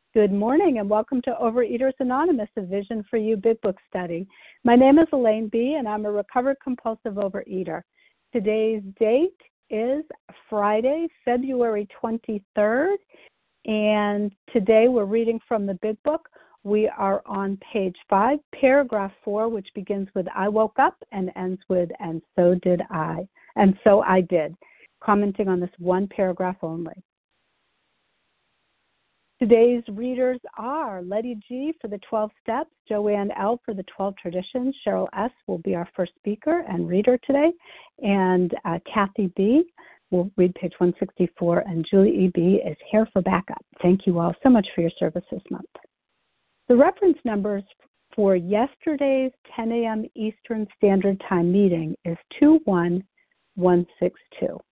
Good morning and welcome to Overeaters Anonymous, a Vision for You Big Book study. My name is Elaine B. and I'm a recovered compulsive overeater. Today's date is Friday, February 23rd, and today we're reading from the Big Book. We are on page 5, paragraph 4, which begins with I woke up and ends with and so did I. And so I did, commenting on this one paragraph only. Today's readers are Letty G. for the 12 Steps, Joanne L. for the 12 Traditions, Cheryl S. will be our first speaker and reader today, and Kathy B. will read page 164, and Julie E. B. is here for backup. Thank you all so much for your service this month. The reference numbers for yesterday's 10 a.m. Eastern Standard Time meeting is 21162.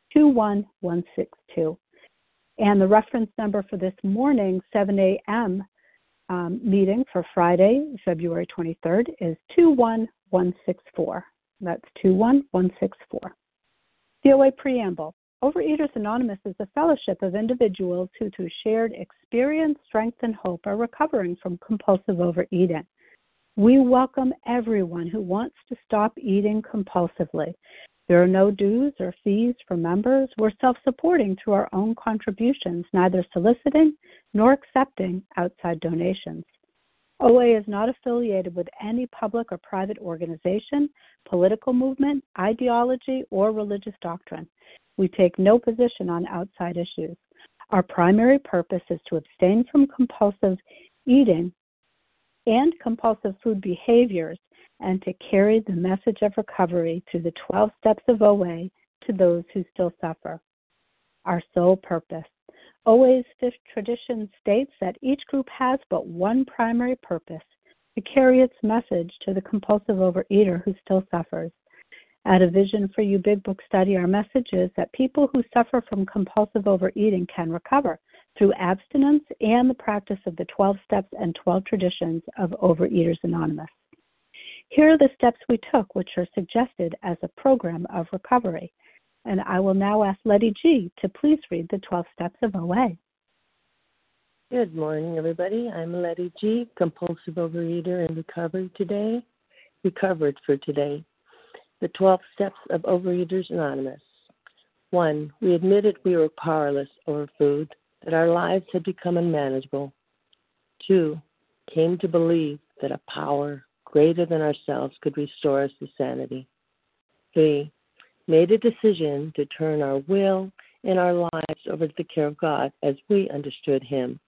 21162. And the reference number for this morning's 7 a.m. Meeting for Friday, February 23rd is 21164. That's 21164. COA Preamble. Overeaters Anonymous is a fellowship of individuals who, through shared experience, strength, and hope, are recovering from compulsive overeating. We welcome everyone who wants to stop eating compulsively. There are no dues or fees for members. We're self-supporting through our own contributions, neither soliciting nor accepting outside donations. OA is not affiliated with any public or private organization, political movement, ideology, or religious doctrine. We take no position on outside issues. Our primary purpose is to abstain from compulsive eating and compulsive food behaviors and to carry the message of recovery through the 12 steps of OA to those who still suffer. Our sole purpose. OA's fifth tradition states that each group has but one primary purpose, to carry its message to the compulsive overeater who still suffers. At a Vision for You Big Book study, our message is that people who suffer from compulsive overeating can recover through abstinence and the practice of the 12 steps and 12 traditions of Overeaters Anonymous. Here are the steps we took, which are suggested as a program of recovery. And I will now ask Letty G. to please read the 12 steps of OA. Good morning, everybody. I'm Letty G., compulsive overeater and recovered for today. The 12 steps of Overeaters Anonymous. 1. We admitted we were powerless over food, that our lives had become unmanageable. 2. Came to believe that a power greater than ourselves could restore us to sanity. 3. Made a decision to turn our will and our lives over to the care of God as we understood Him.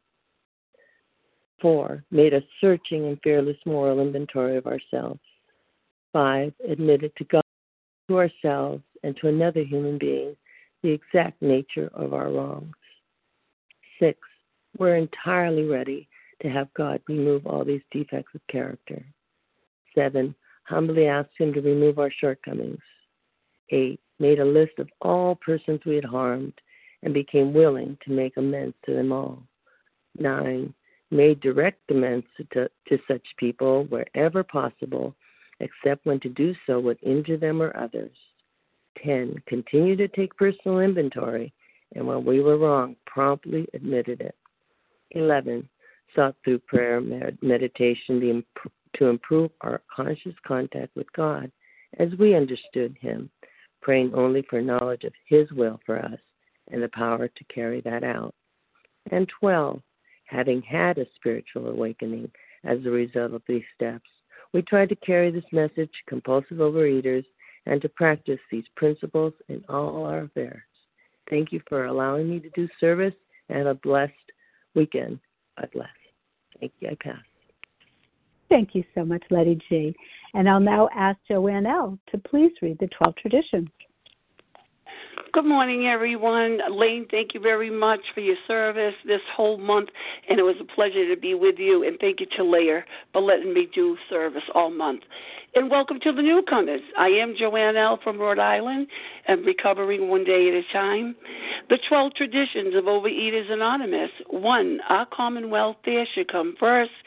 4. Made a searching and fearless moral inventory of ourselves. 5. Admitted to God, to ourselves, and to another human being the exact nature of our wrongs. 6. We're entirely ready to have God remove all these defects of character. 7. Humbly asked Him to remove our shortcomings. 8. Made a list of all persons we had harmed and became willing to make amends to them all. 9. Made direct amends to such people wherever possible, except when to do so would injure them or others. 10. Continued to take personal inventory, and when we were wrong, promptly admitted it. 11. Sought through prayer, meditation, to improve our conscious contact with God as we understood Him, praying only for knowledge of His will for us and the power to carry that out. And 12, having had a spiritual awakening as a result of these steps, we tried to carry this message to compulsive overeaters and to practice these principles in all our affairs. Thank you for allowing me to do service, and a blessed weekend. God bless. Thank you. I pass. Thank you so much, Letty G. And I'll now ask Joanne L. to please read the 12 traditions. Good morning, everyone. Elaine, thank you very much for your service this whole month, and it was a pleasure to be with you, and thank you to Leah for letting me do service all month. And welcome to the newcomers. I am Joanne L. from Rhode Island, and recovering one day at a time. The 12 traditions of Overeaters Anonymous. 1, our common welfare should come first.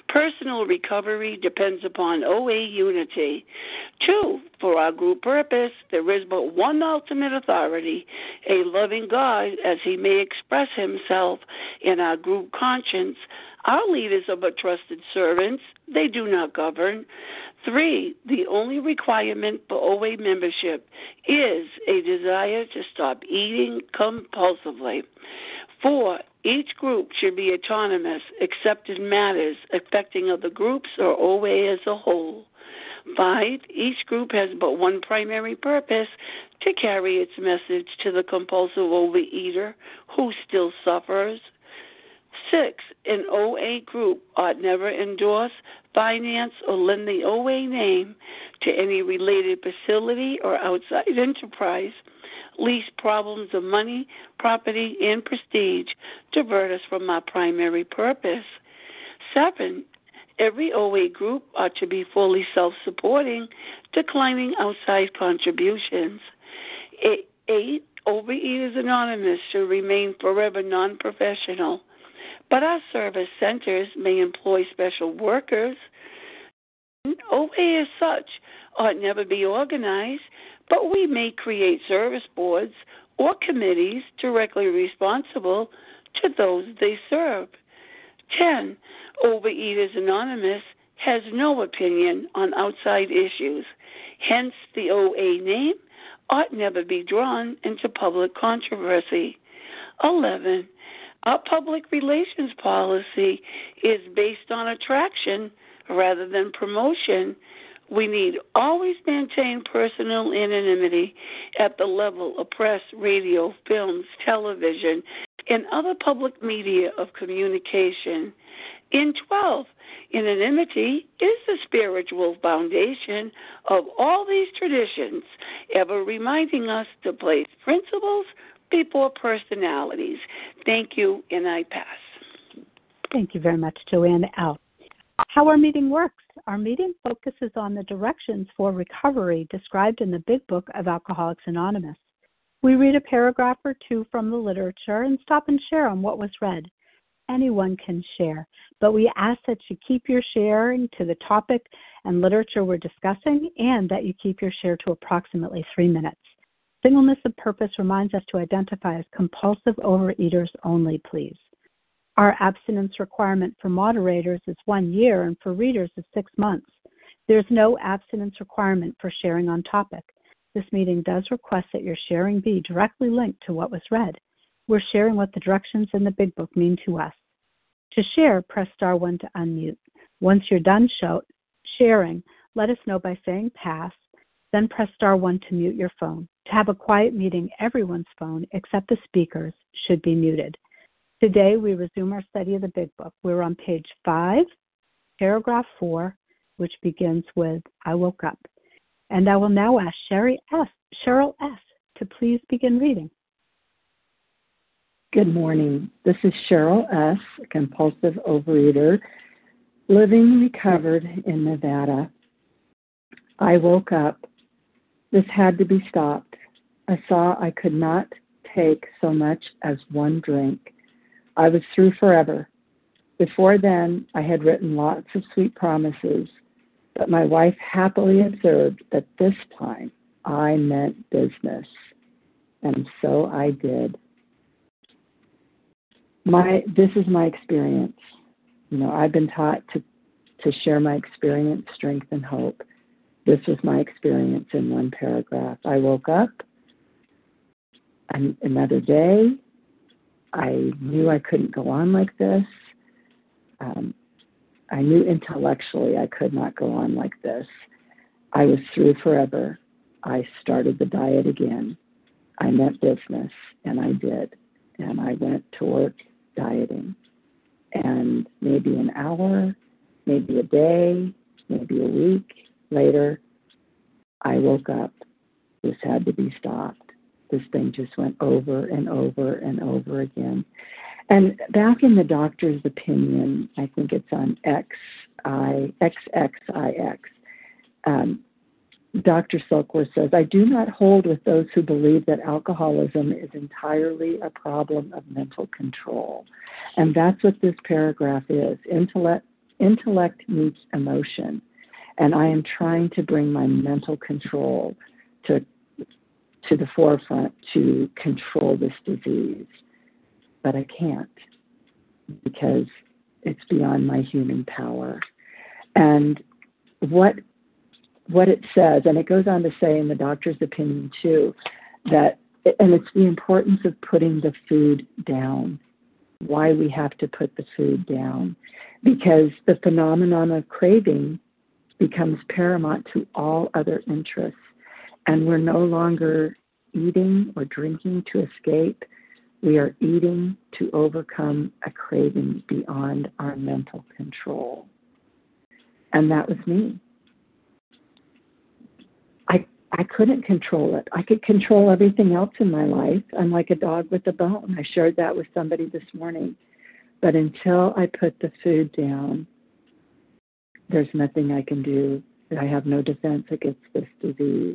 Personal recovery depends upon OA unity. 2, for our group purpose, there is but one ultimate authority, a loving God, as he may express himself in our group conscience. Our leaders are but trusted servants. They do not govern. 3, the only requirement for OA membership is a desire to stop eating compulsively. 4, each group should be autonomous except in matters affecting other groups or OA as a whole. 5, each group has but one primary purpose, to carry its message to the compulsive overeater who still suffers. 6, an OA group ought never endorse, finance, or lend the OA name to any related facility or outside enterprise, lest problems of money, property, and prestige divert us from our primary purpose. 7, every OA group ought to be fully self-supporting, declining outside contributions. 8, Overeaters Anonymous should remain forever non-professional, but our service centers may employ special workers. OA as such ought never be organized, but we may create service boards or committees directly responsible to those they serve. 10, Overeaters Anonymous has no opinion on outside issues. Hence, the OA name ought never be drawn into public controversy. 11, our public relations policy is based on attraction rather than promotion. We need always maintain personal anonymity at the level of press, radio, films, television, and other public media of communication. In 12, anonymity is the spiritual foundation of all these traditions, ever reminding us to place principles before personalities. Thank you, and I pass. Thank you very much, Joanne L. How our meeting works. Our meeting focuses on the directions for recovery described in the Big Book of Alcoholics Anonymous. We read a paragraph or two from the literature and stop and share on what was read. Anyone can share, but we ask that you keep your sharing to the topic and literature we're discussing, and that you keep your share to approximately 3 minutes. Singleness of purpose reminds us to identify as compulsive overeaters only, please. Our abstinence requirement for moderators is 1 year, and for readers is 6 months. There's no abstinence requirement for sharing on topic. This meeting does request that your sharing be directly linked to what was read. We're sharing what the directions in the Big Book mean to us. To share, press star 1 to unmute. Once you're done sharing, let us know by saying pass, then press star 1 to mute your phone. To have a quiet meeting, everyone's phone, except the speaker's, should be muted. Today, we resume our study of the Big Book. We're on page 5, paragraph 4, which begins with, I woke up. And I will now ask Cheryl S. to please begin reading. Good morning. This is Cheryl S., a compulsive overeater, living recovered in Nevada. I woke up. This had to be stopped. I saw I could not take so much as 1 drink. I was through forever. Before then, I had written lots of sweet promises, but my wife happily observed that this time I meant business, and so I did. This is my experience. I've been taught to share my experience, strength, and hope. This was my experience in 1 paragraph. I woke up, and another day. I knew I couldn't go on like this. I knew intellectually I could not go on like this. I was through forever. I started the diet again. I meant business, and I did. And I went to work dieting. And maybe an hour, maybe a day, maybe a week later, I woke up. This had to be stopped. This thing just went over and over and over again. And back in the doctor's opinion, I think it's on XXIX, Dr. Silkworth says, I do not hold with those who believe that alcoholism is entirely a problem of mental control. And that's what this paragraph is. intellect meets emotion, and I am trying to bring my mental control to the forefront to control this disease. But I can't, because it's beyond my human power. And what it says, and it goes on to say in the doctor's opinion too, that, and it's the importance of putting the food down, why we have to put the food down, because the phenomenon of craving becomes paramount to all other interests, and we're no longer eating or drinking to escape. We are eating to overcome a craving beyond our mental control. And that was me. I couldn't control it. I could control everything else in my life. I'm like a dog with a bone. I shared that with somebody this morning. But until I put the food down, there's nothing I can do. I have no defense against this disease.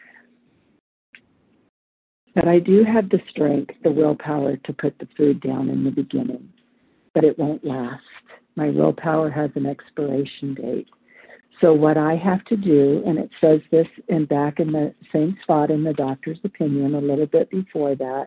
But I do have the strength, the willpower to put the food down in the beginning. But it won't last. My willpower has an expiration date. So what I have to do, and it says this back in the same spot in the doctor's opinion, a little bit before that,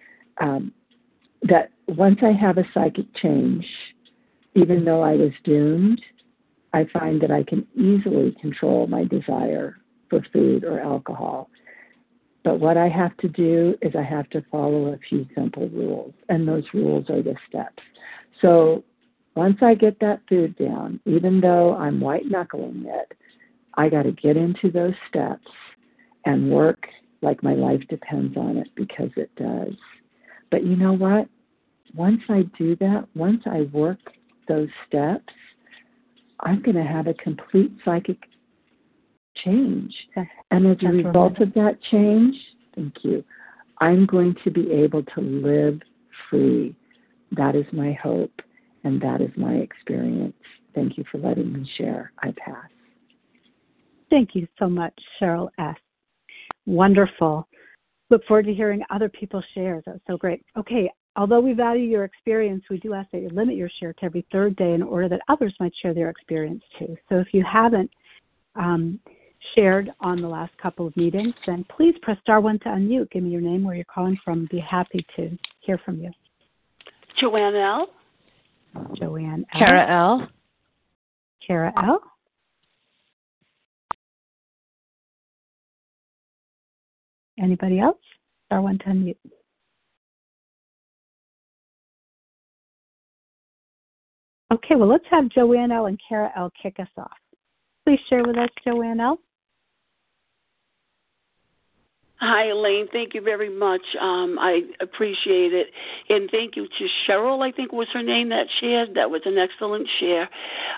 that once I have a psychic change, even though I was doomed, I find that I can easily control my desire for food or alcohol. But what I have to do is I have to follow a few simple rules, and those rules are the steps. So once I get that food down, even though I'm white-knuckling it, I got to get into those steps and work like my life depends on it, because it does. But you know what? Once I do that, once I work those steps, I'm going to have a complete psychic change. And as a result of that change, thank you, I'm going to be able to live free. That is my hope, and that is my experience. Thank you for letting me share. I pass. Thank you so much, Cheryl S. Wonderful. Look forward to hearing other people's shares. That's so great. Okay, although we value your experience, we do ask that you limit your share to every third day in order that others might share their experience too. So if you haven't shared on the last couple of meetings, then please press star 1 to unmute. Give me your name, where you're calling from. Be happy to hear from you. Joanne L. Joanne L. Kara L. Kara L. Anybody else? Star 1 to unmute. Okay, well, let's have Joanne L. and Kara L. kick us off. Please share with us, Joanne L. Hi, Elaine. Thank you very much. I appreciate it. And thank you to Cheryl, I think was her name, that shared. That was an excellent share.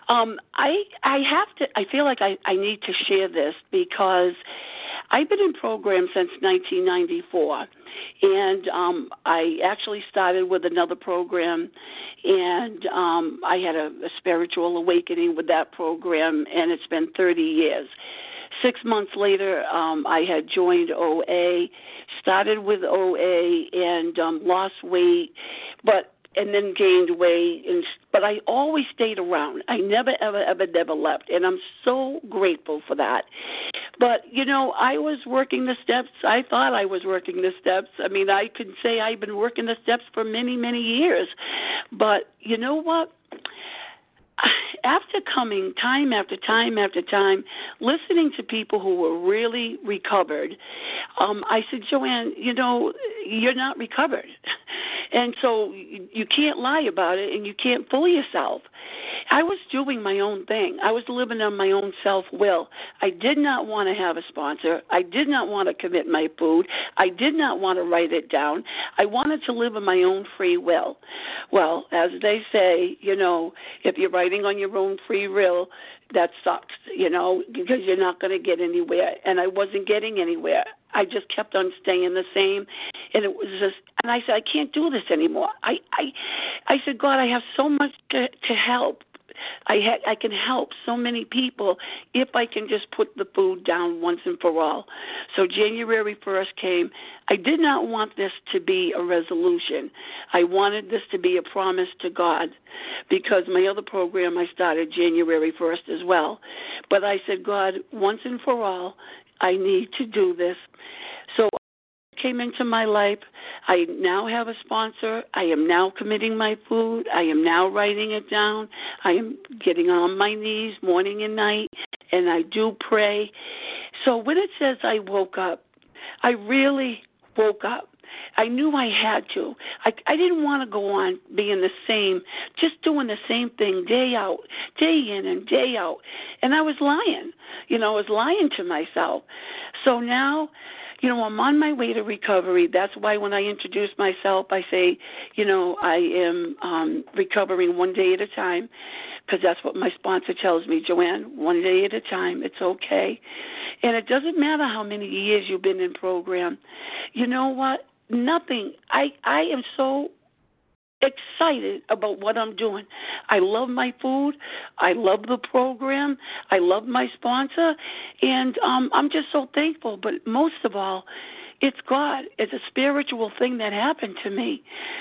I feel like I need to share this because I've been in programs since 1994. And I actually started with another program, and I had a spiritual awakening with that program, and it's been 30 years. 6 months later, I had joined OA, started with OA, and lost weight, and then gained weight. But I always stayed around. I never, ever left, and I'm so grateful for that. But, I was working the steps. I thought I was working the steps. I mean, I could say I've been working the steps for many, many years. But you know what? After coming time after time after time, listening to people who were really recovered, I said, Joanne, you're not recovered. And so you can't lie about it, and you can't fool yourself. I was doing my own thing. I was living on my own self-will. I did not want to have a sponsor. I did not want to commit my food. I did not want to write it down. I wanted to live on my own free will. Well, as they say, if you're writing on your own free will, that sucks, because you're not going to get anywhere. And I wasn't getting anywhere. I just kept on staying the same. And it was just, and I said, I can't do this anymore. I said, God, I have so much to help. I can help so many people if I can just put the food down once and for all. So January 1st came. I did not want this to be a resolution. I wanted this to be a promise to God, because my other program I started January 1st as well. But I said, God, once and for all, I need to do this. So came into my life. I now have a sponsor. I am now committing my food. I am now writing it down. I am getting on my knees morning and night, and I do pray. So when it says I woke up, I really woke up. I knew I had to. I didn't want to go on being the same, just doing the same thing day out, day in and day out. And I was lying. I was lying to myself. So now, I'm on my way to recovery. That's why when I introduce myself, I say, I am recovering one day at a time, because that's what my sponsor tells me, Joanne, one day at a time. It's okay. And it doesn't matter how many years you've been in program. You know what? Nothing. I am so excited about what I'm doing. I love my food. I love the program. I love my sponsor. And I'm just so thankful. But most of all, it's God. It's a spiritual thing that happened to me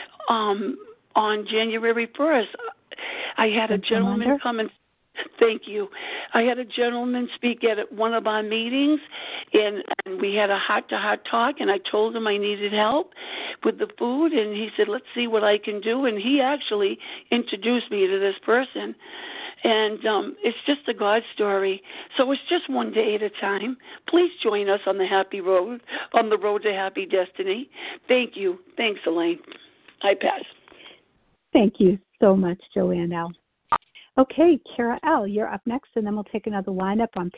on January 1st. I had a gentleman come and thank you. I had a gentleman speak at one of our meetings, and we had a heart-to-heart talk, and I told him I needed help with the food, and he said, let's see what I can do, and he actually introduced me to this person. And it's just a God story. So it's just one day at a time. Please join us on the happy road, on the road to happy destiny. Thank you. Thanks, Elaine. I pass. Thank you so much, Joanne L. Okay, Kara L., you're up next, and then we'll take another lineup on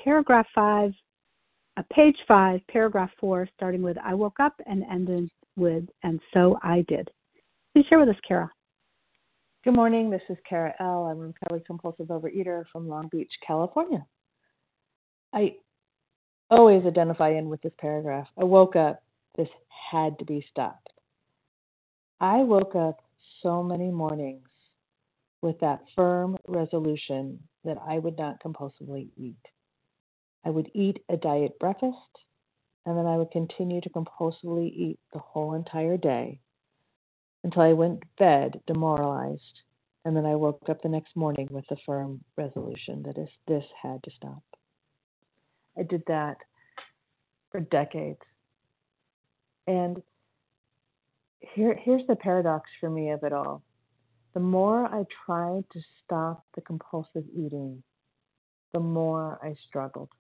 page 5, paragraph 4, starting with I woke up and ending with and so I did. Please share with us, Kara. Good morning. This is Kara L. I'm a recovered compulsive overeater from Long Beach, California. I always identify in with this paragraph. I woke up. This had to be stopped. I woke up so many mornings with that firm resolution that I would not compulsively eat. I would eat a diet breakfast, and then I would continue to compulsively eat the whole entire day until I went to bed demoralized, and then I woke up the next morning with the firm resolution that this had to stop. I did that for decades. And here's the paradox for me of it all. The more I tried to stop the compulsive eating, the more I struggled.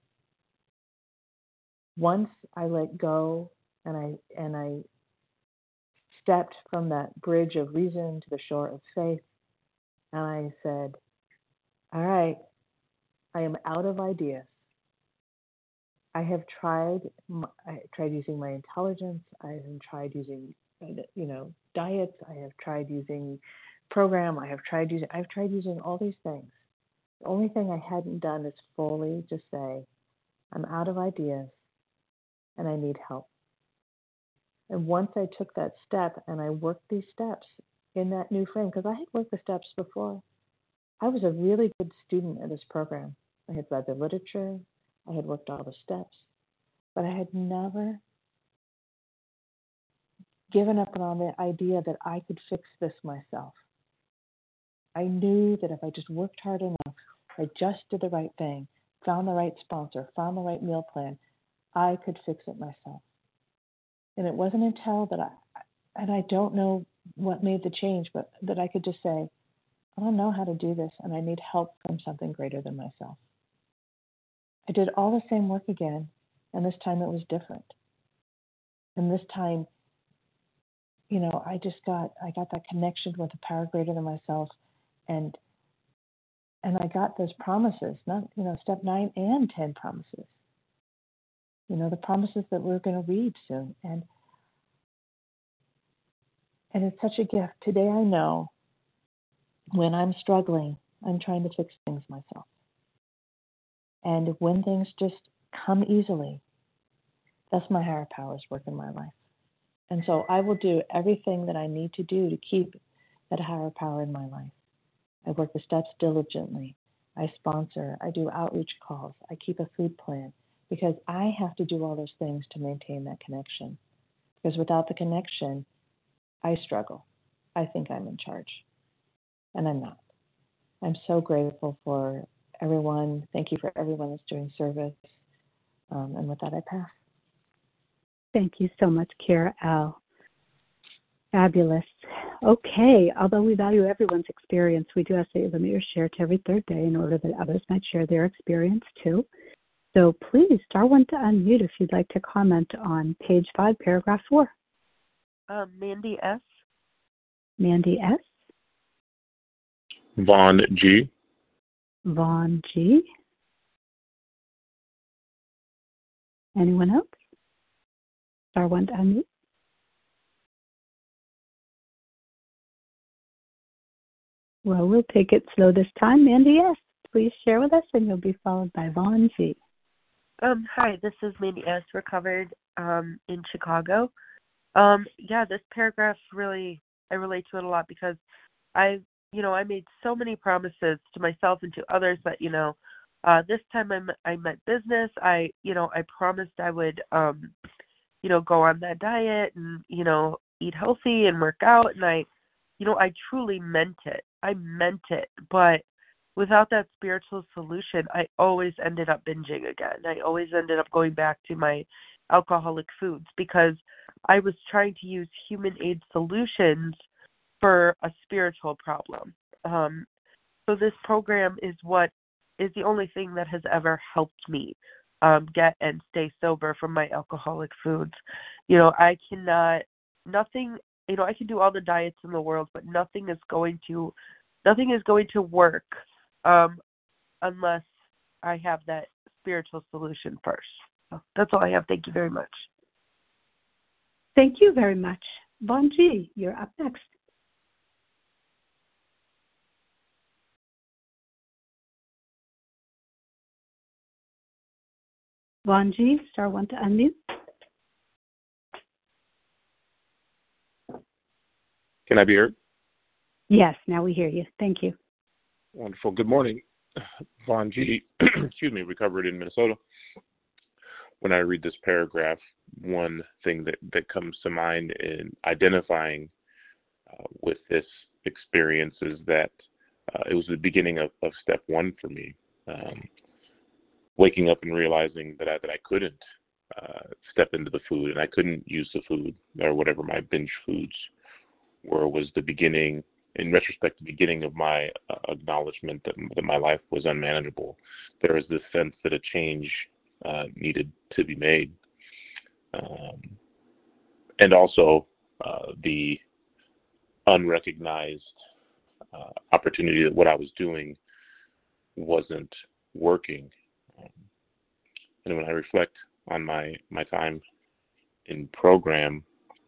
Once I let go and I stepped from that bridge of reason to the shore of faith, and I said, all right, I am out of ideas. I have tried using my intelligence. I have tried using, diets. I have tried using program. I've tried using all these things. The only thing I hadn't done is fully just say, I'm out of ideas and I need help. And once I took that step and I worked these steps in that new frame, because I had worked the steps before, I was a really good student of this program. I had read the literature. I had worked all the steps, but I had never given up on the idea that I could fix this myself. I knew that if I just worked hard enough, I just did the right thing, found the right sponsor, found the right meal plan, I could fix it myself. And it wasn't until that I don't know what made the change, but that I could just say, I don't know how to do this, and I need help from something greater than myself. I did all the same work again, and this time it was different. And this time, I got that connection with a power greater than myself, and I got those promises, not, step 9 and 10 promises. The promises that we're going to read soon. And it's such a gift. Today I know when I'm struggling, I'm trying to fix things myself. And when things just come easily, that's my higher power's work in my life. And so I will do everything that I need to do to keep that higher power in my life. I work the steps diligently. I sponsor, I do outreach calls, I keep a food plan, because I have to do all those things to maintain that connection. Because without the connection, I struggle. I think I'm in charge, and I'm not. I'm so grateful for everyone. Thank you for everyone that's doing service. And with that, I pass. Thank you so much, Kara L. Fabulous. Okay, although we value everyone's experience, we do ask that you limit your share to every third day in order that others might share their experience too. So please, star one to unmute if you'd like to comment on page 5, paragraph 4. Mandy S. Mandy S. Vaughn G. Vaughn G. Anyone else? Star one to unmute. Well, we'll take it slow this time. Mandy S., please share with us, and you'll be followed by Vaughn G. Hi, this is Mandy S., recovered in Chicago. This paragraph really, I relate to it a lot because I made so many promises to myself and to others that, this time I meant business. I promised I would, go on that diet and, eat healthy and work out. And I truly meant it. I meant it. But without that spiritual solution, I always ended up binging again. I always ended up going back to my alcoholic foods because I was trying to use human aid solutions for a spiritual problem. So this program is the only thing that has ever helped me get and stay sober from my alcoholic foods. I can do all the diets in the world, but nothing is going to work unless I have that spiritual solution first. So that's all I have. Thank you very much. Thank you very much. Vaughn G., you're up next. Vaughn G., star one to unmute. Can I be heard? Yes, now we hear you. Thank you. Wonderful. Good morning. Vaughn G., recovered in Minnesota. When I read this paragraph, one thing that comes to mind in identifying with this experience is that it was the beginning of step 1 for me. Waking up and realizing that I couldn't step into the food and I couldn't use the food or whatever my binge foods were was the beginning, in retrospect, the beginning of my acknowledgement that my life was unmanageable. There was this sense that a change needed to be made. And also the unrecognized opportunity that what I was doing wasn't working. And when I reflect on my time in program,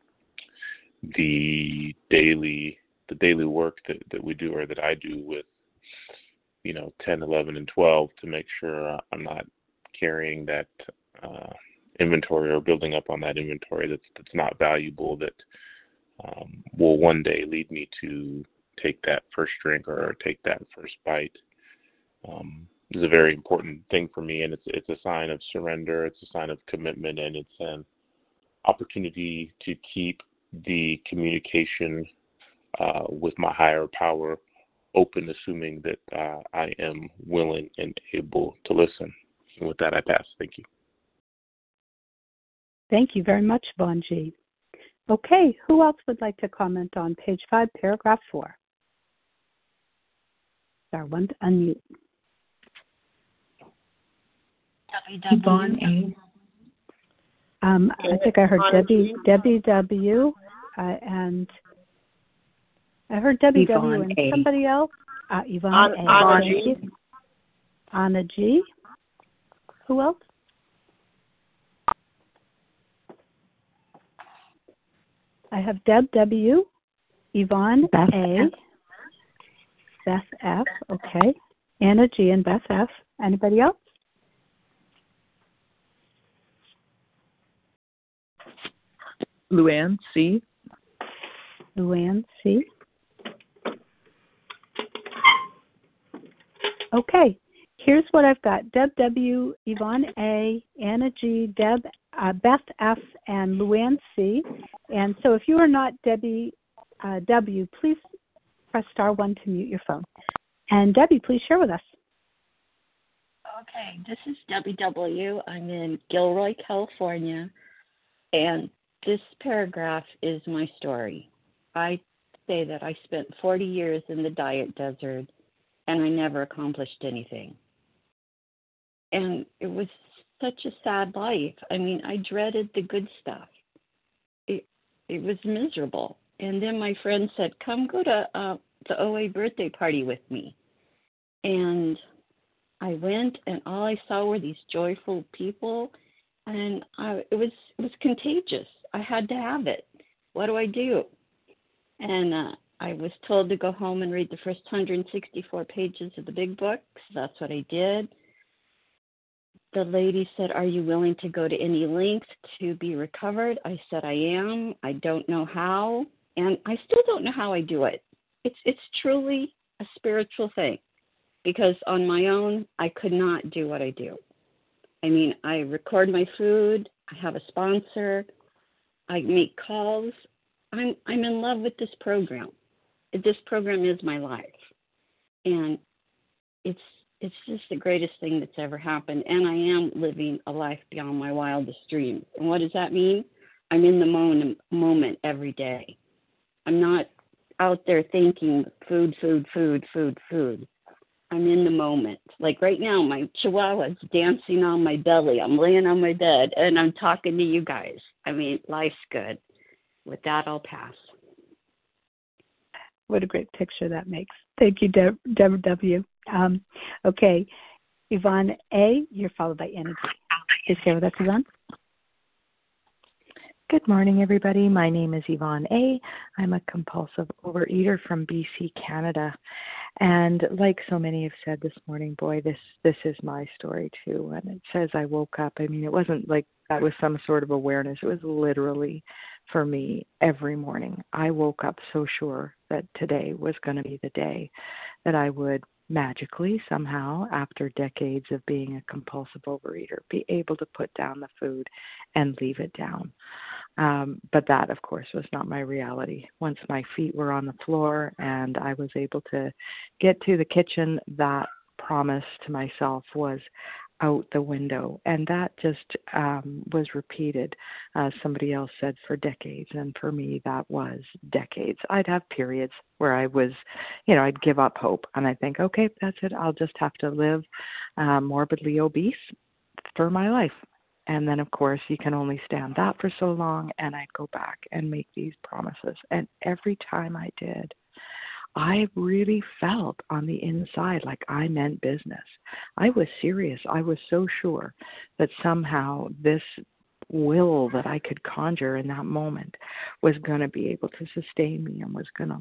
the daily work that we do or that I do with 10, 11, and 12 to make sure I'm not carrying that inventory or building up on that inventory that's not valuable, that will one day lead me to take that first drink or take that first bite. Is a very important thing for me, and it's a sign of surrender, it's a sign of commitment, and it's an opportunity to keep the communication with my higher power open, assuming that I am willing and able to listen. And with that, I pass. Thank you. Thank you very much, Vaughn G. Okay, who else would like to comment on page 5, paragraph 4? Star one to unmute. Yvonne A. I think I heard Debbie W. And I heard Debbie Yvonne W. and A. somebody else. Yvonne A. Anna Thank G. you. Anna G. Who else? I have Deb W. Yvonne Beth A. F. Beth F. Okay. Anna G. and Beth F. Anybody else? Luann C. Luann C. Okay, here's what I've got. Deb W., Yvonne A., Anna G., Deb, Beth F., and Luann C. And so if you are not Debbie W., please press star 1 to mute your phone. And Debbie, please share with us. Okay, this is Debbie W. I'm in Gilroy, California, and this paragraph is my story. I say that I spent 40 years in the diet desert, and I never accomplished anything. And it was such a sad life. I mean, I dreaded the good stuff. It was miserable. And then my friend said, come go to the OA birthday party with me. And I went, and all I saw were these joyful people, and it was contagious. I had to have it. What do I do? And I was told to go home and read the first 164 pages of the big book, so that's what I did. The lady said, are you willing to go to any length to be recovered? I said, I am. I don't know how, and I still don't know how I do it. It's truly a spiritual thing. Because on my own, I could not do what I do. I mean, I record my food. I have a sponsor. I make calls. I'm in love with this program. This program is my life, and it's just the greatest thing that's ever happened. And I am living a life beyond my wildest dreams. And what does that mean? I'm in the moment every day. I'm not out there thinking food. I'm in the moment. Like right now, my chihuahua's dancing on my belly. I'm laying on my bed, and I'm talking to you guys. I mean, life's good. With that, I'll pass. What a great picture that makes. Thank you, Deborah W. Okay, Yvonne A., you're followed by Anna G. Please share with us, Yvonne. Good morning, everybody. My name is Yvonne A. I'm a compulsive overeater from BC, Canada. And like so many have said this morning, boy, this is my story too. And it says I woke up. I mean, it wasn't like that was some sort of awareness. It was literally, for me, every morning. I woke up so sure that today was going to be the day that I would magically, somehow, after decades of being a compulsive overeater, be able to put down the food and leave it down. But that, of course, was not my reality. Once my feet were on the floor and I was able to get to the kitchen, that promise to myself was out the window. And that just was repeated, somebody else said, for decades. And for me, that was decades. I'd have periods where I was, I'd give up hope. And I think, okay, that's it. I'll just have to live morbidly obese for my life. And then, of course, you can only stand that for so long. And I'd go back and make these promises. And every time I did, I really felt on the inside like I meant business. I was serious. I was so sure that somehow this will that I could conjure in that moment was going to be able to sustain me and was going to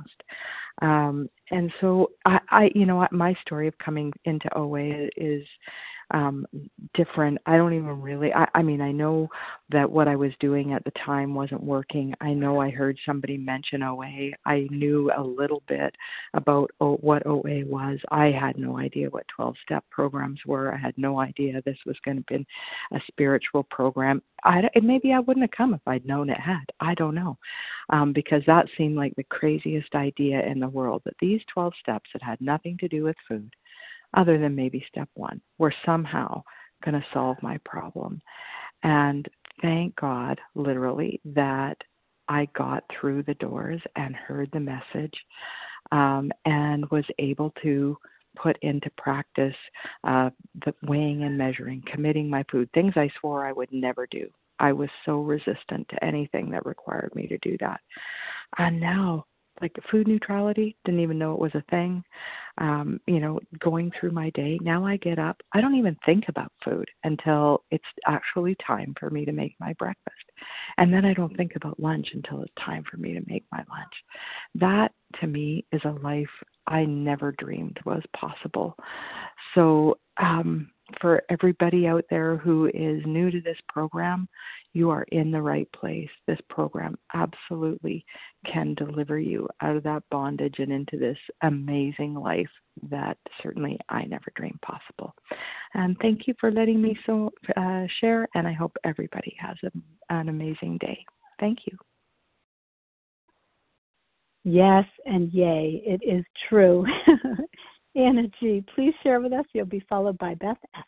last. And so I my story of coming into OA is different. I don't even really, I mean, I know that what I was doing at the time wasn't working. I know I heard somebody mention OA. I knew a little bit about what OA was. I had no idea what 12-step programs were. I had no idea this was going to be a spiritual program. Maybe I wouldn't have come if I'd known it had. I don't know. Because that seemed like the craziest idea in the world, that these 12 steps that had nothing to do with food, other than maybe step 1, were somehow going to solve my problem. And thank God, literally, that I got through the doors and heard the message and was able to put into practice the weighing and measuring, committing my food, things I swore I would never do. I was so resistant to anything that required me to do that. And now, like food neutrality, didn't even know it was a thing. Going through my day, now I get up, I don't even think about food until it's actually time for me to make my breakfast. And then I don't think about lunch until it's time for me to make my lunch. That, to me, is a life I never dreamed was possible. So, for everybody out there who is new to this program, you are in the right place. This program absolutely can deliver you out of that bondage and into this amazing life that certainly I never dreamed possible. And thank you for letting me share, and I hope everybody has an amazing day. Thank you. Yes, and yay, it is true. Anna G., please share with us. You'll be followed by Beth F.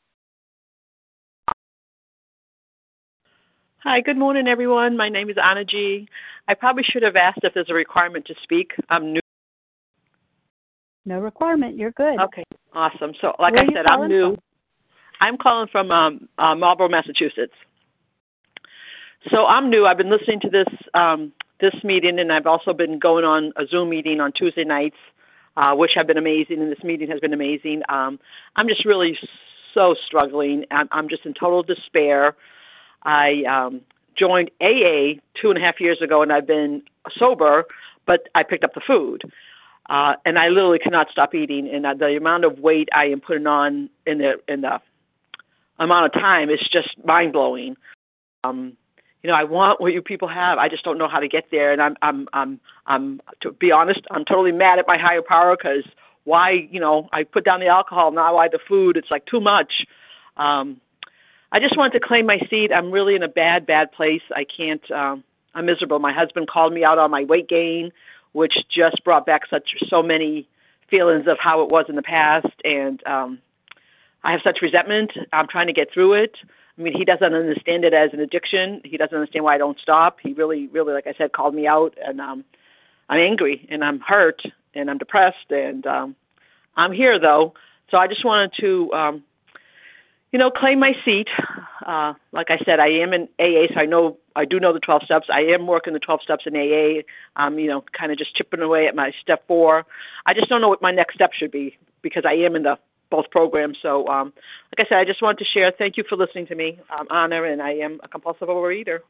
Hi, good morning, everyone. My name is Anna G. I probably should have asked if there's a requirement to speak. I'm new. No requirement. You're good. Okay, awesome. So, like Where I said, I'm new. From? I'm calling from Marlborough, Massachusetts. So I'm new. I've been listening to this meeting, and I've also been going on a Zoom meeting on Tuesday nights, which have been amazing, and this meeting has been amazing. I'm just really so struggling. I'm just in total despair. I joined AA 2.5 years ago, and I've been sober, but I picked up the food. And I literally cannot stop eating, and the amount of weight I am putting on in the amount of time is just mind-blowing. I want what you people have. I just don't know how to get there, and I'm to be honest, I'm totally mad at my higher power because why, I put down the alcohol, now why the food? It's like too much. I just wanted to claim my seat. I'm really in a bad place. I can't. I'm miserable. My husband called me out on my weight gain, which just brought back so many feelings of how it was in the past, and I have such resentment. I'm trying to get through it. I mean, he doesn't understand it as an addiction. He doesn't understand why I don't stop. He really, really, like I said, called me out, and I'm angry, and I'm hurt, and I'm depressed, and I'm here, though. So I just wanted to, claim my seat. Like I said, I am in AA, so I do know the 12 steps. I am working the 12 steps in AA. Kind of just chipping away at my step 4. I just don't know what my next step should be because I am in both programs. So, like I said, I just wanted to share. Thank you for listening to me. I'm Anna, and I am a compulsive overeater.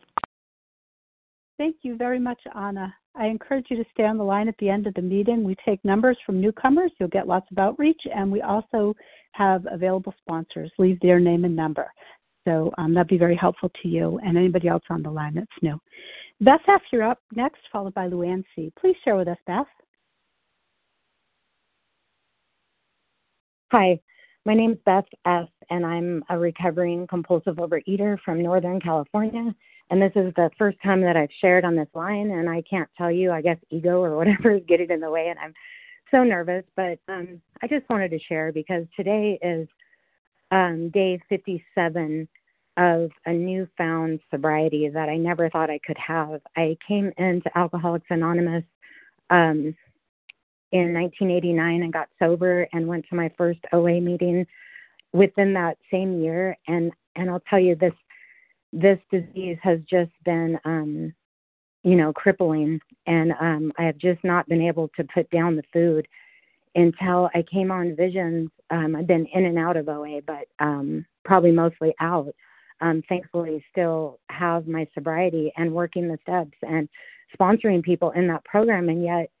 Thank you very much, Anna. I encourage you to stay on the line at the end of the meeting. We take numbers from newcomers. You'll get lots of outreach, and we also have available sponsors. Leave their name and number. So that'd be very helpful to you and anybody else on the line that's new. Beth F., you're up next, followed by Luann C. Please share with us, Beth. Hi, my name is Beth F., and I'm a recovering compulsive overeater from Northern California. And this is the first time that I've shared on this line, and I can't tell you, I guess ego or whatever is getting in the way, and I'm so nervous. But I just wanted to share because today is day 57 of a newfound sobriety that I never thought I could have. I came into Alcoholics Anonymous in 1989 and got sober and went to my first OA meeting within that same year. And I'll tell you, this disease has just been, crippling. And I have just not been able to put down the food until I came on Visions. I've been in and out of OA, but probably mostly out. Thankfully, still have my sobriety and working the steps and sponsoring people in that program. And yet,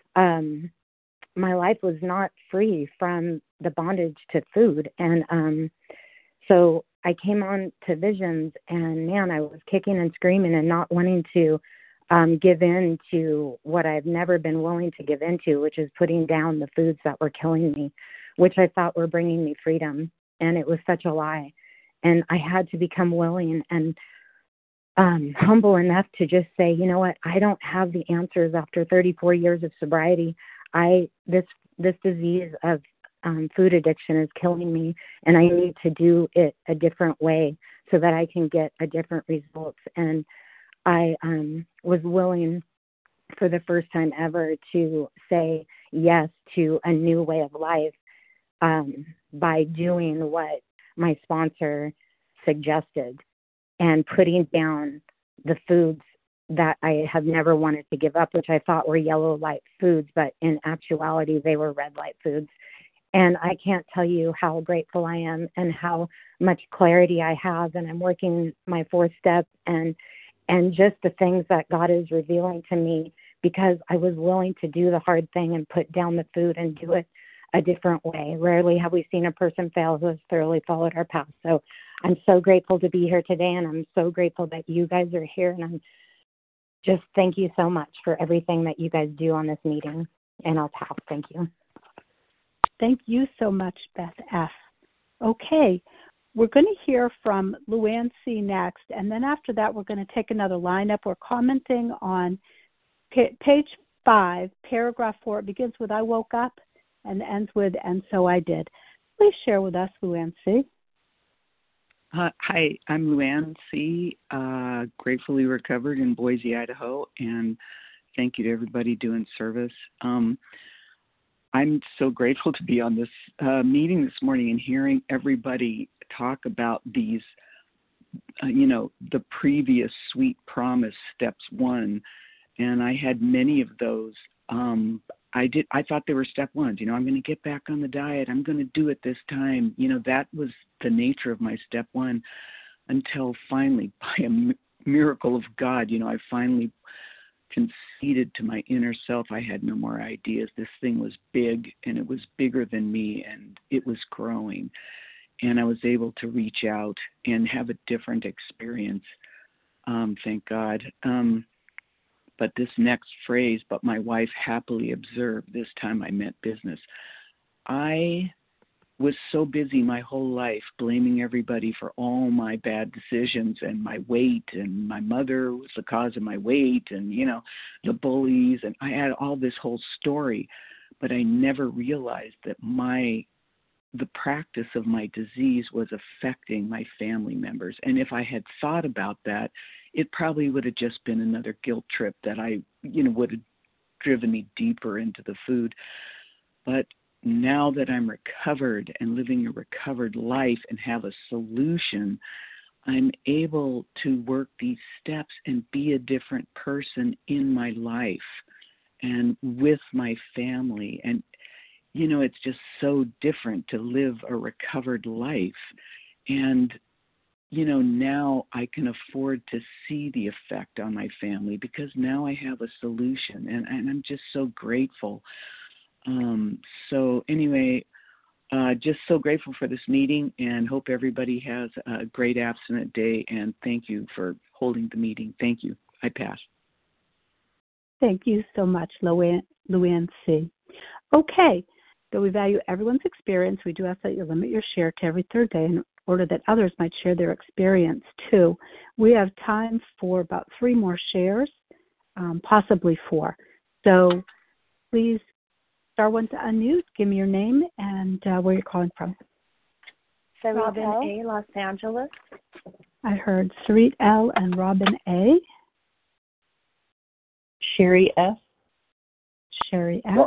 my life was not free from the bondage to food. And so I came on to Visions, and man, I was kicking and screaming and not wanting to give in to what I've never been willing to give into, which is putting down the foods that were killing me, which I thought were bringing me freedom. And it was such a lie. And I had to become willing and humble enough to just say, you know what, I don't have the answers after 34 years of sobriety. This disease of food addiction is killing me, and I need to do it a different way so that I can get a different results. And I was willing for the first time ever to say yes to a new way of life by doing what my sponsor suggested and putting down the foods that I have never wanted to give up, which I thought were yellow light foods, but in actuality, they were red light foods. And I can't tell you how grateful I am and how much clarity I have. And I'm working my 4th step and just the things that God is revealing to me because I was willing to do the hard thing and put down the food and do it a different way. Rarely have we seen a person fail who has thoroughly followed our path. So I'm so grateful to be here today, and I'm so grateful that you guys are here, and I'm just thank you so much for everything that you guys do on this meeting. And I'll pass. Thank you. Thank you so much, Beth F. Okay, we're going to hear from Luann C. next, and then after that we're going to take another lineup. We're commenting on page 5, paragraph 4. It begins with I woke up and ends with and so I did. Please share with us, Luann C. Hi, I'm Luann C., gratefully recovered in Boise, Idaho, and thank you to everybody doing service. I'm so grateful to be on this meeting this morning and hearing everybody talk about these, the previous sweet promise, steps 1, and I had many of those. I thought they were step 1s. I'm going to get back on the diet. I'm going to do it this time. That was the nature of my step 1 until finally, by a miracle of God, I finally conceded to my inner self. I had no more ideas. This thing was big, and it was bigger than me, and it was growing. And I was able to reach out and have a different experience. Thank God. But this next phrase, but my wife happily observed, this time I meant business. I was so busy my whole life blaming everybody for all my bad decisions and my weight, and my mother was the cause of my weight, and, the bullies, and I had all this whole story, but I never realized that the practice of my disease was affecting my family members. And if I had thought about that, it probably would have just been another guilt trip that would have driven me deeper into the food. But now that I'm recovered and living a recovered life and have a solution, I'm able to work these steps and be a different person in my life and with my family. And, it's just so different to live a recovered life. And, now I can afford to see the effect on my family because now I have a solution, and I'm just so grateful. So anyway, just so grateful for this meeting and hope everybody has a great abstinent day, and thank you for holding the meeting. Thank you. I pass. Thank you so much, Luann C. Okay, though we value everyone's experience, we do ask that you limit your share to every third day in order that others might share their experience too. We have time for about 3 more shares, possibly 4. So please, star 1 to unmute, give me your name and where you're calling from. Robin A., Los Angeles. I heard Sarit L. and Robin A. Sherry F. Sherry F.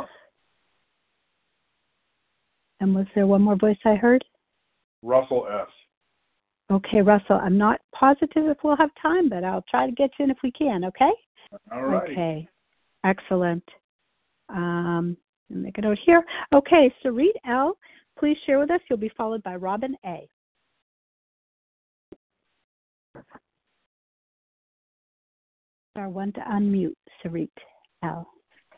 And was there one more voice I heard? Russell S. Okay, Russell, I'm not positive if we'll have time, but I'll try to get you in if we can, okay? All right. Okay, excellent. Make a note here. Okay, Sarit L., please share with us. You'll be followed by Robin A. Star 1 to unmute, Sarit L.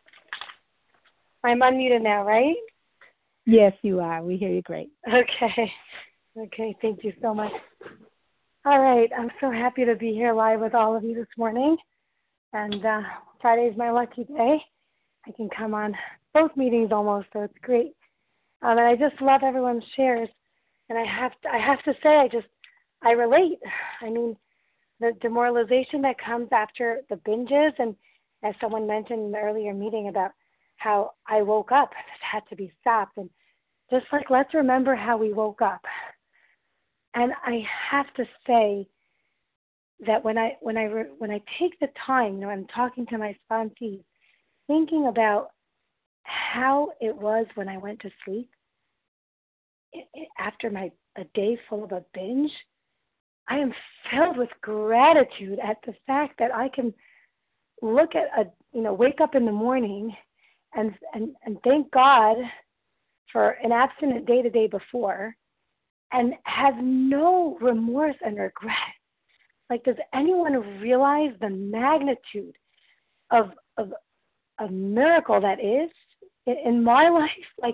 I'm unmuted now, right? Yes, you are. We hear you great. Okay, thank you so much. All right, I'm so happy to be here live with all of you this morning. And Friday is my lucky day. I can come on both meetings almost, so it's great. And I just love everyone's shares. And I have to say, I relate. I mean, the demoralization that comes after the binges, and as someone mentioned in the earlier meeting about how I woke up, this had to be stopped. And just let's remember how we woke up. And I have to say that when I take the time, I'm talking to my sponsees, thinking about how it was when I went to sleep after a day full of a binge, I am filled with gratitude at the fact that I can look at wake up in the morning and thank God for an abstinent day the day before and have no remorse and regret. Does anyone realize the magnitude of a miracle that is in my life?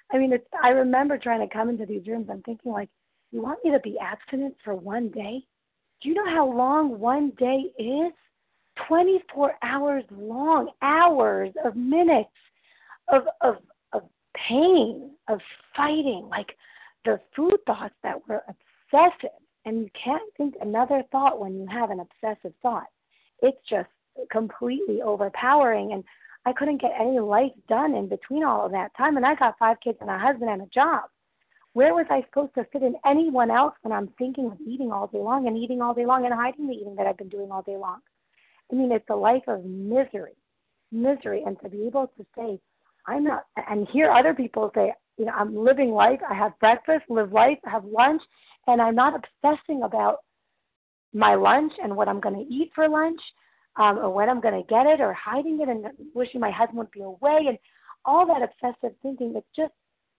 I mean, I remember trying to come into these rooms. I'm thinking, like, you want me to be abstinent for one day? Do you know how long one day is? 24 hours long, hours of minutes of pain, of fighting, like the food thoughts that were obsessive. And you can't think another thought when you have an obsessive thought. It's just completely overpowering. And I couldn't get any life done in between all of that time. And I got 5 kids and a husband and a job. Where was I supposed to fit in anyone else when I'm thinking of eating all day long and hiding the eating that I've been doing all day long? I mean, it's a life of misery. And to be able to say, I'm not, and hear other people say, you know, I'm living life. I have breakfast, live life, I have lunch, and I'm not obsessing about my lunch and what I'm going to eat for lunch, or when I'm going to get it, or hiding it and wishing my husband would be away, and all that obsessive thinking. It's just,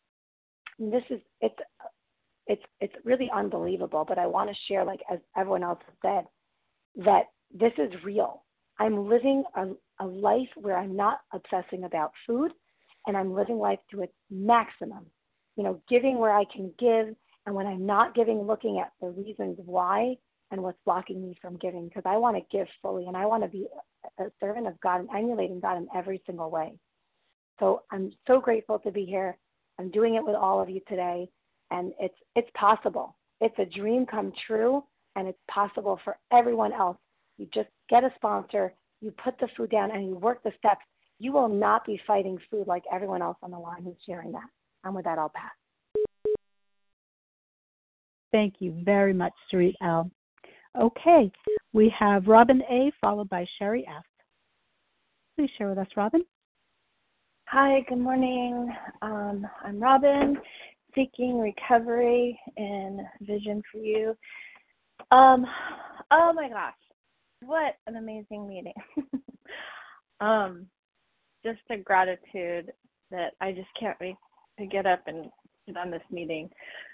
it's really unbelievable. But I want to share, like as everyone else has said, that this is real. I'm living a life where I'm not obsessing about food, and I'm living life to its maximum. You know, giving where I can give, and when I'm not giving, looking at the reasons why and what's blocking me from giving, because I want to give fully, and I want to be a servant of God and emulating God in every single way. So I'm so grateful to be here. I'm doing it with all of you today, and it's possible. It's a dream come true, and it's possible for everyone else. You just get a sponsor, you put the food down, and you work the steps. You will not be fighting food like everyone else on the line who's sharing that. And with that, I'll pass. Thank you very much, Sarit L. Okay, we have Robin A. followed by Sherry F. Please share with us, Robin. Hi, good morning. I'm Robin, seeking recovery and vision for you. Oh my gosh, what an amazing meeting. Just a gratitude that I just can't wait to get up and get on this meeting.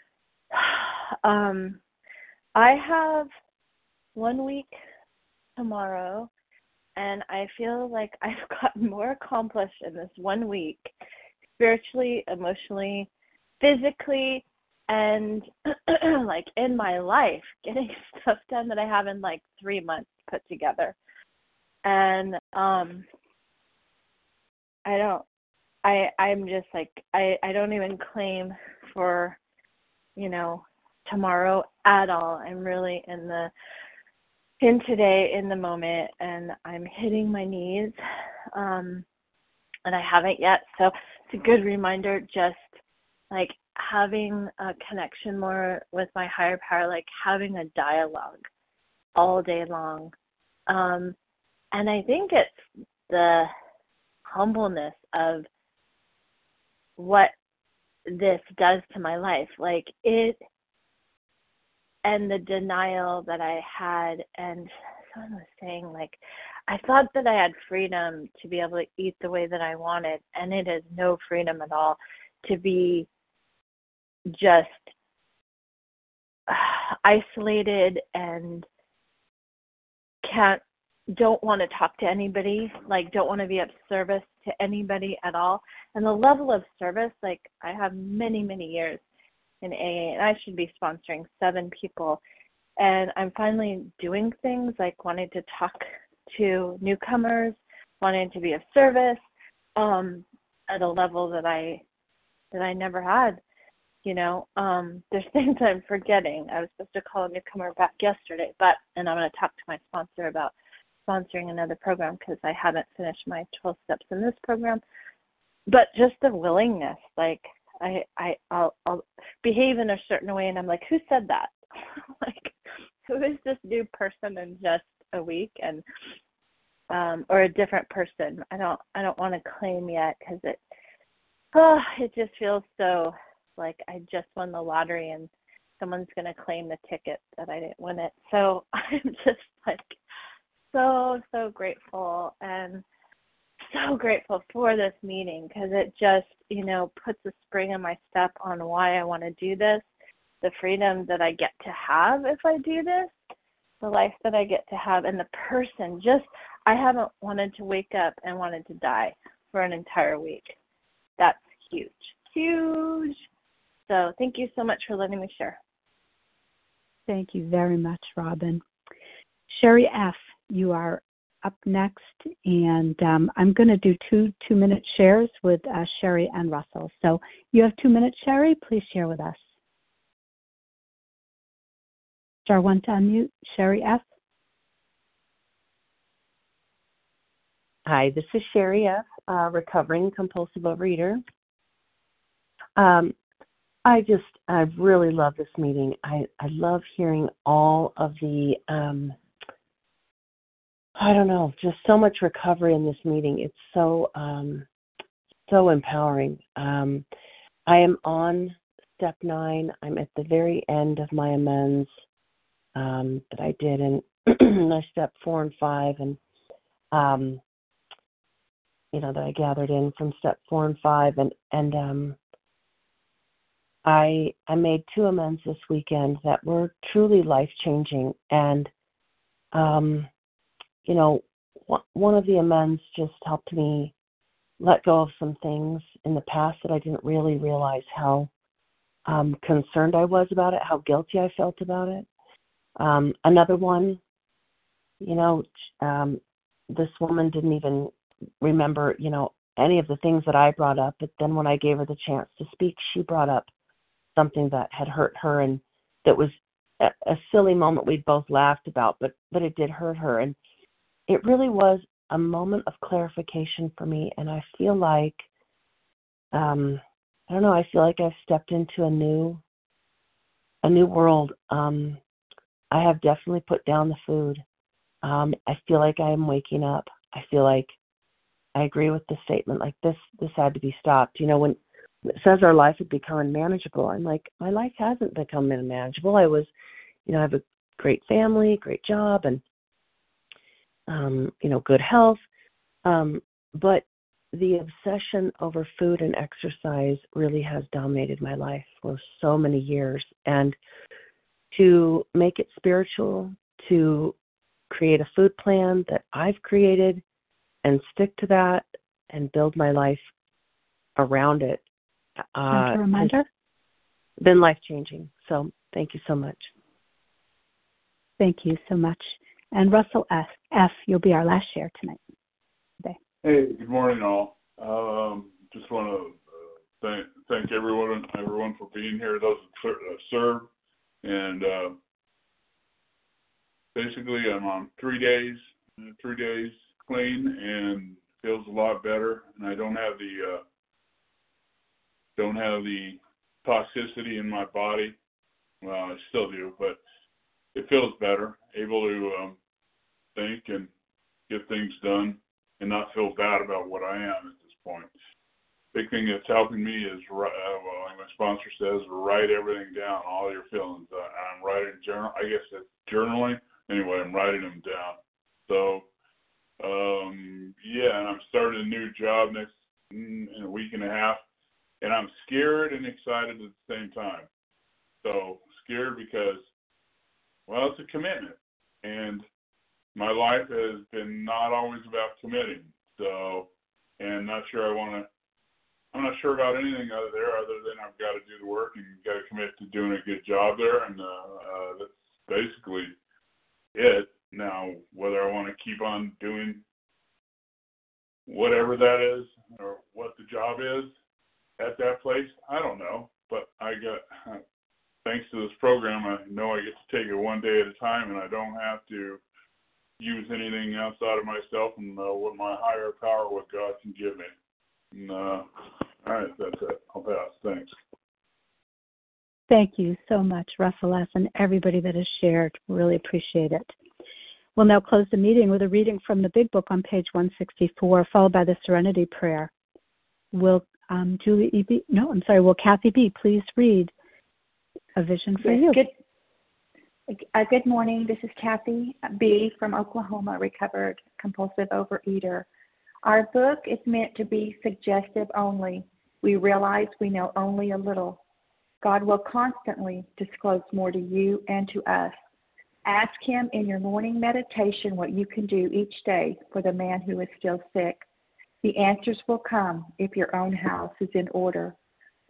I have 1 week tomorrow, and I feel like I've gotten more accomplished in this 1 week, spiritually, emotionally, physically, and like in my life, getting stuff done that I have in like 3 months put together. And I'm just like, I don't even claim for, you know, tomorrow at all. I'm really in today, in the moment, and I'm hitting my knees, and I haven't yet. So it's a good reminder, just like having a connection more with my higher power, like having a dialogue all day long. And I think it's the humbleness of what this does to my life, like it, and the denial that I had. And someone was saying, like, I thought that I had freedom to be able to eat the way that I wanted, and it is no freedom at all to be just isolated and don't want to talk to anybody, like don't want to be of service to anybody at all. And the level of service, like I have many, many years in AA, and I should be sponsoring 7 people. And I'm finally doing things like wanting to talk to newcomers, wanting to be of service at a level that I never had. You know, there's things I'm forgetting. I was supposed to call a newcomer back yesterday, and I'm going to talk to my sponsor about sponsoring another program because I haven't finished my 12 steps in this program. But just the willingness, like I'll behave in a certain way, and I'm like, who said that? Like, who is this new person in just a week, and or a different person? I don't want to claim yet because it just feels so like I just won the lottery and someone's going to claim the ticket that I didn't win it. So I'm just like so grateful, and so grateful for this meeting because it just, you know, puts a spring in my step on why I want to do this, the freedom that I get to have if I do this, the life that I get to have, and the person. Just, I haven't wanted to wake up and wanted to die for an entire week. That's huge. huge. So thank you so much for letting me share. Thank you very much, Robin. Sherry F., you are up next, and I'm going to do two-minute shares with Sherry and Russell. So you have 2 minutes, Sherry. Please share with us. Star 1 to unmute. Sherry F. Hi, this is Sherry F., recovering compulsive overeater. I really love this meeting. I love hearing all of the, just so much recovery in this meeting. It's so empowering. I am on step 9. I'm at the very end of my amends that I did in my step 4 and 5, and that I gathered in from step 4 and 5, and I made 2 amends this weekend that were truly life-changing, and one of the amends just helped me let go of some things in the past that I didn't really realize how concerned I was about it, how guilty I felt about it. Another one, this woman didn't even remember, any of the things that I brought up, but then when I gave her the chance to speak, she brought up something that had hurt her, and that was a silly moment we'd both laughed about, but it did hurt her, and it really was a moment of clarification for me, and I feel like, I feel like I've stepped into a new world. I have definitely put down the food. I feel like I am waking up. I feel like I agree with the statement, like this had to be stopped. When it says our life had become unmanageable, I'm like, my life hasn't become unmanageable. I was, I have a great family, great job, and, good health. But the obsession over food and exercise really has dominated my life for so many years. And to make it spiritual, to create a food plan that I've created and stick to that and build my life around it. Just a reminder? Been life-changing. So thank you so much. Thank you so much. And Russell F., you'll be our last share tonight. Hey, good morning, all. Just want to thank everyone for being here, those that serve. And basically, I'm on 3 days clean, and feels a lot better. And I don't have the toxicity in my body. Well, I still do, but it feels better. Able to think and get things done, and not feel bad about what I am at this point. Big thing that's helping me is, like my sponsor says, write everything down, all your feelings. I'm writing journal. I guess it's journaling. Anyway, I'm writing them down. So, and I'm starting a new job in a week and a half, and I'm scared and excited at the same time. So scared because, it's a commitment, and my life has been not always about committing. So, and I'm not sure about anything other than I've got to do the work and got to commit to doing a good job there, and that's basically it. Now, whether I want to keep on doing whatever that is or what the job is at that place, I don't know. But thanks to this program, I know I get to take it one day at a time, and I don't have to use anything outside of myself and what my higher power, what God can give me. And, all right, that's it. I'll pass. Thanks. Thank you so much, Russell S., and everybody that has shared. Really appreciate it. We'll now close the meeting with a reading from the Big Book on page 164, followed by the Serenity Prayer. Will Kathy B. please read A Vision for You? Good morning. This is Kathy B. from Oklahoma, recovered compulsive overeater. Our book is meant to be suggestive only. We realize we know only a little. God will constantly disclose more to you and to us. Ask Him in your morning meditation what you can do each day for the man who is still sick. The answers will come if your own house is in order.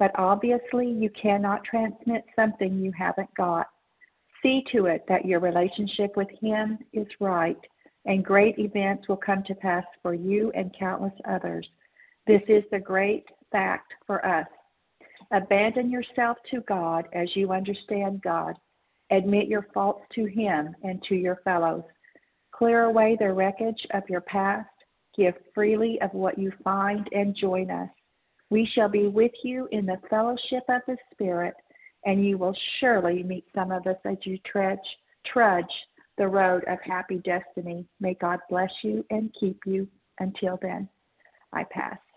but obviously you cannot transmit something you haven't got. See to it that your relationship with Him is right, and great events will come to pass for you and countless others. This is the great fact for us. Abandon yourself to God as you understand God. Admit your faults to Him and to your fellows. Clear away the wreckage of your past. Give freely of what you find and join us. We shall be with you in the fellowship of the Spirit, and you will surely meet some of us as you trudge the road of happy destiny. May God bless you and keep you. Until then, I pass.